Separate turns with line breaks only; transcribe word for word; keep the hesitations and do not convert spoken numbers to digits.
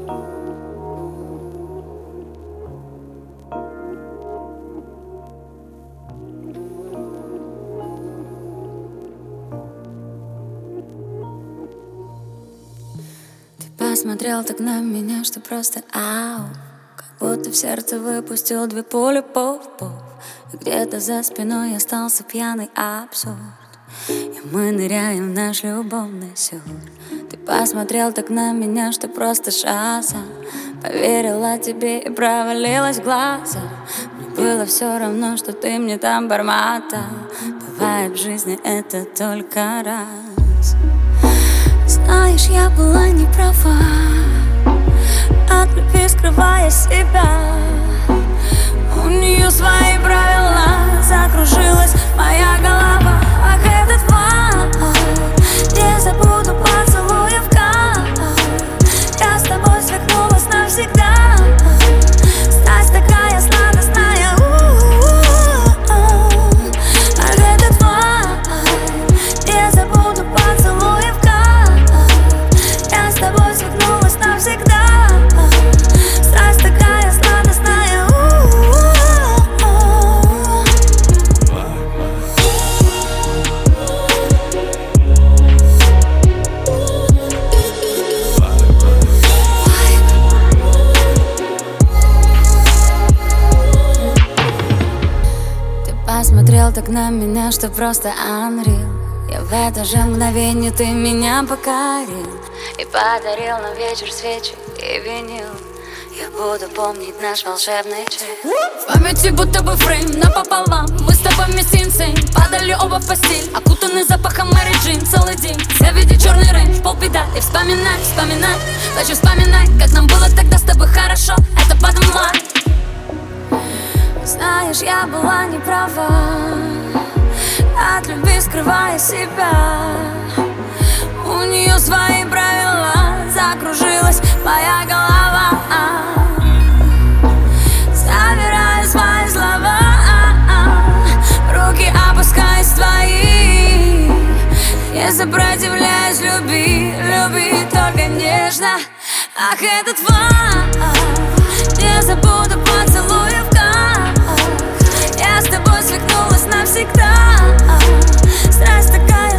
Посмотрел так на меня, что просто ау, как будто в сердце выпустил две пули, пуф-пуф. И где-то за спиной остался пьяный абсурд, и мы ныряем в наш любовный сюр. Ты посмотрел так на меня, что просто шаза. Поверила тебе и провалилась в глаза. Мне было все равно, что ты мне там бормотал. Бывает в жизни это только раз. Знаешь, я была не права, от любви скрывая себя. У нее свои правила, закружилась моя голова. Ах, этот вайб, не забуду поцелуев кайф. Я с тобой свихнулась навсегда. Страсть такая сладостная. Ах, этот вайб, не забуду поцелуев кайф. Я с тобой свихнулась навсегда. Страсть такая сладостная. Ты посмотрел так на меня, что просто unreal. И в это же мгновение ты меня покорил и подарил на вечер свечи и винил. Я буду помнить наш волшебный час. В памяти будто бы фрейм напополам. Мы с тобой вместе инсейн, падали оба в постель, окутаны запахом Мэри Джейн целый день. Все видят черный рейндж, полбеда. И вспоминай, вспоминай, хочу вспоминать, как нам было тогда с тобой хорошо. Это bottom line. Знаешь, я была не права, от любви скрывая себя. У нее свои правила, закружилась моя голова. Забираю свои слова, руки опускаясь в твои. Не сопротивляюсь, люби, люби только нежно. Ах, этот вайб, не забуду поцелуев кайф. Я с тобой свихнулась навсегда. Страсть такая